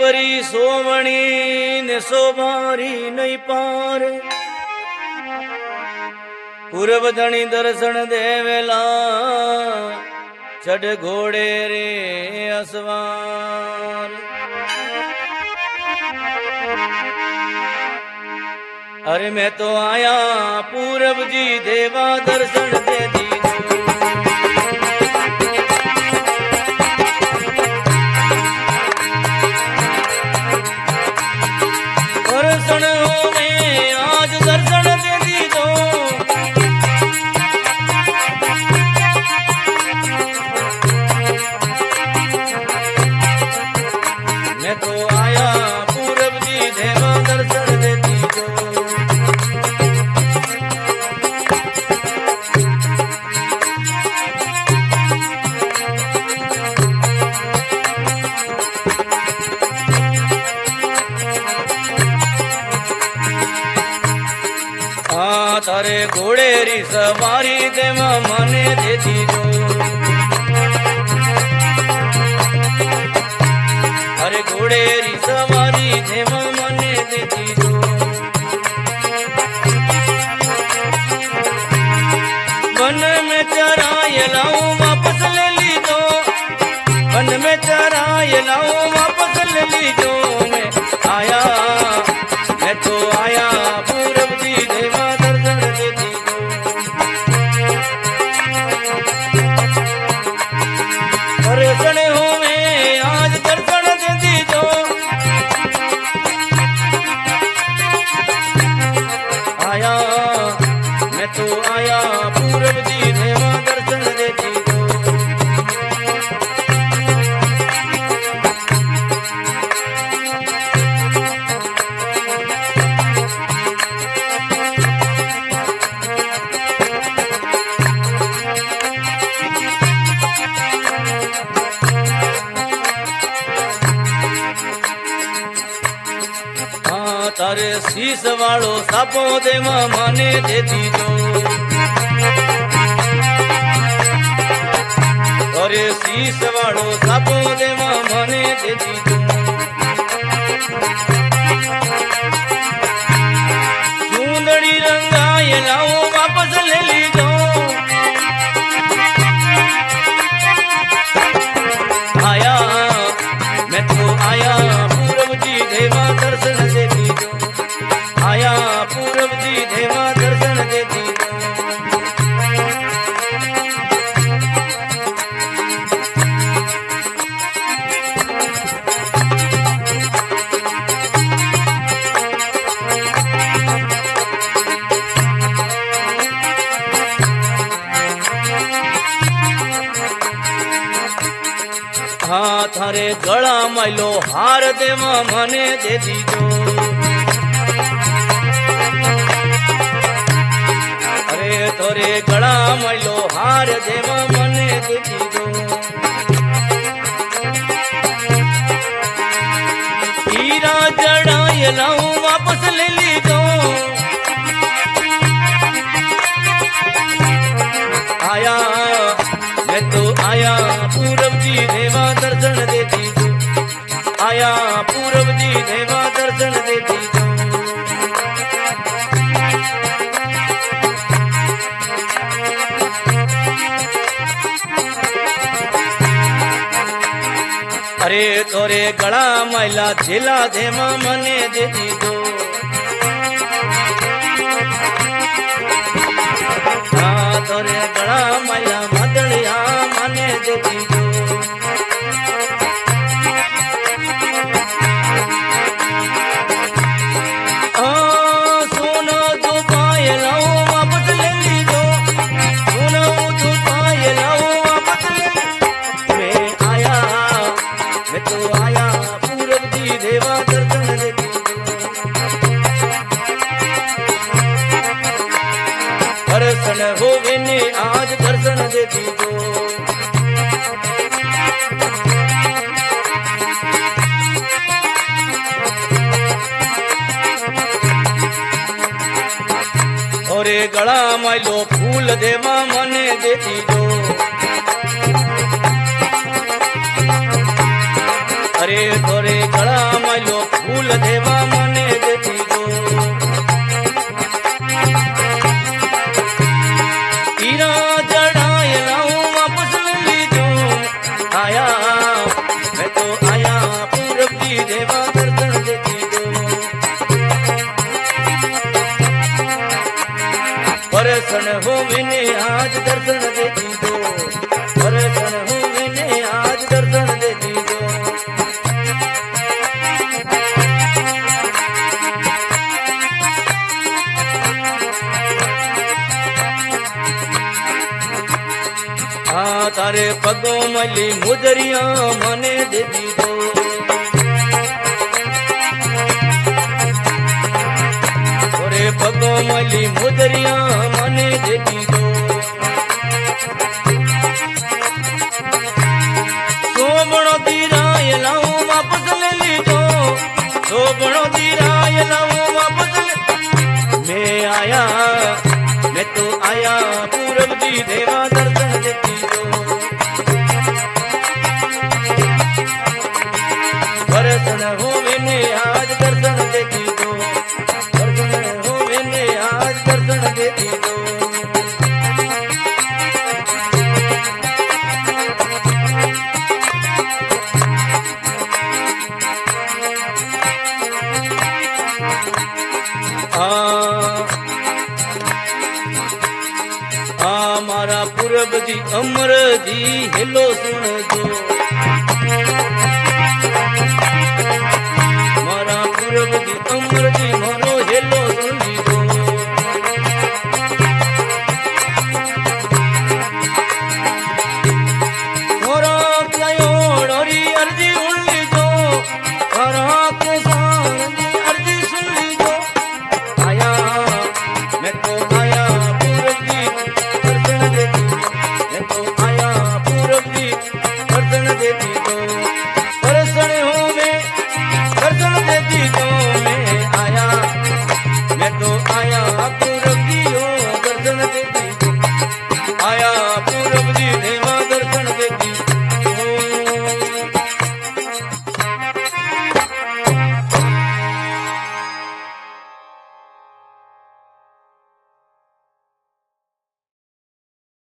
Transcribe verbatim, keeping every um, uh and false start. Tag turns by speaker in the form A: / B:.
A: परी सोवणी ने सोभारी नहीं पार पूर्व धनी दर्शन देवेला चढ़ घोड़े रे असवार। अरे मैं तो आया पूरब जी देवा दर्शन दे दी दर्शन हो में आज दर्शन दे दी दो। मैं तो आया पूरब जी देवा दर्शन दे दी दो। तारे घोड़े री सवारी देवा मने दे दी दो। अरे घोड़े री सवारी देवा मने दे दी दो। वन में चराए लाऊं वापस ले ली दो। वन में चराए लाऊं वापस ले ली दो। मैं आया मैं तो आया पूरब जी देवा दर्शन दे दी दो। दर्शन होवे आज दर्शन दे दी दो। आया मैं तो आया पूरब जी देवा दर्शन दे दी दो। तारे शीश वालो सापो देवा माने दे दी दो। अरे शीश वालो सापो देवा माने दे दी दो। चूंदड़ी रंगाए लाओ वापस ले ली दो। आया मैं तो आया पूरब जी देवा दर्शन दे दी दो। आया पूरब जी देवा दर्शन दे दी दो। हाँ थारे गला माइलो हार देवा मने दे दी दो। अरे तोरे गला माइलो हार देवा मने दे दी दो। हीरा जड़ाए लाऊं वापस ले ली दो। आया मैं तो आया पूरब जी देवा दर्शन दे दी दो। आया पूरब जी देवा दर्शन दे दी दो। अरे तोरे गला मैला झेला देवा मने दे दी दो। हाँ तोरे गला मैला मदड़िया मने दे दी दो। सोना तो पाए लाओ वापस ले ली दो। सोना तो पाए लाओ वापस ले ली। मैं आया मैं तो आया पूरब जी देवा दर्शन दे दी दो। दर्शन होवे ने आज दर्शन दे दी दो। और गला माइलो फूल देवा मने दे दी दो। अरे तोरे गला मालो फूल देवा मने देती दो तीरा चढ़ाए लाऊं वापस ले जो आया मैं तो आया पूरब जी देवा दर्शन देती दो परसन हो मैंने आज दर्शन देती दो परसन हो मैंने आज दर्शन देती दो हाँ तारे पगों मली मुदरिया मने देती दो तोरे पगों मली मुदरिया मने देती दो सोबणो दीराय लाऊं वापस ले लीजो सोबणो दीराय लाऊं वापस ले मैं आया मैं तो आया पूरब जी देवा दर्शन देती दो दर्शन हो मैंने आज दर्शन देती दो दर्शन हो मैंने आज दर्शन देती दो आ मारा पूरब जी अमर जी हेलो सुन दो मारा पूरब जी अमर जी